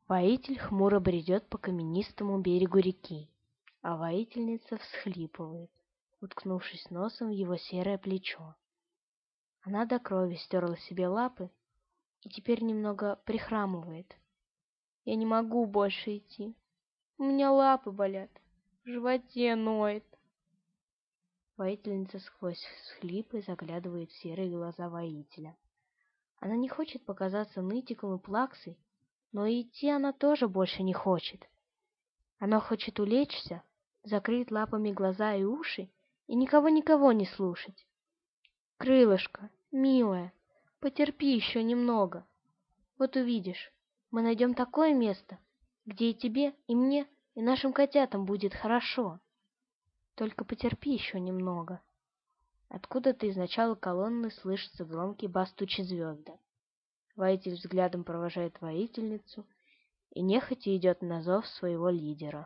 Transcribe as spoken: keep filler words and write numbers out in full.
Воитель хмуро бредет по каменистому берегу реки, а воительница всхлипывает, уткнувшись носом в его серое плечо. Она до крови стерла себе лапы и теперь немного прихрамывает. «Я не могу больше идти. У меня лапы болят, в животе ноет». Воительница сквозь всхлипы заглядывает в серые глаза воителя. Она не хочет показаться нытиком и плаксой, но и идти она тоже больше не хочет. Она хочет улечься, закрыть лапами глаза и уши и никого-никого не слушать. «Крылышко, милая, потерпи еще немного. Вот увидишь, мы найдем такое место, где и тебе, и мне, и нашим котятам будет хорошо. Только потерпи еще немного». Откуда-то из начала колонны слышится громкий бас тучи звезды. Воитель взглядом провожает воительницу и нехотя идет на зов своего лидера.